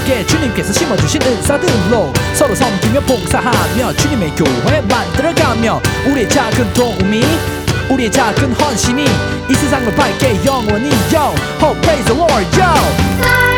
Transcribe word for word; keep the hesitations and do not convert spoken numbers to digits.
함께 주님께서 심어주신 은사들로 서로 섬기며 봉사하며 주님의 교회 만들어가며 우리의 작은 도움이 우리의 작은 헌신이 이 세상을 밝게 영원히 Yo, oh praise the Lord, yo.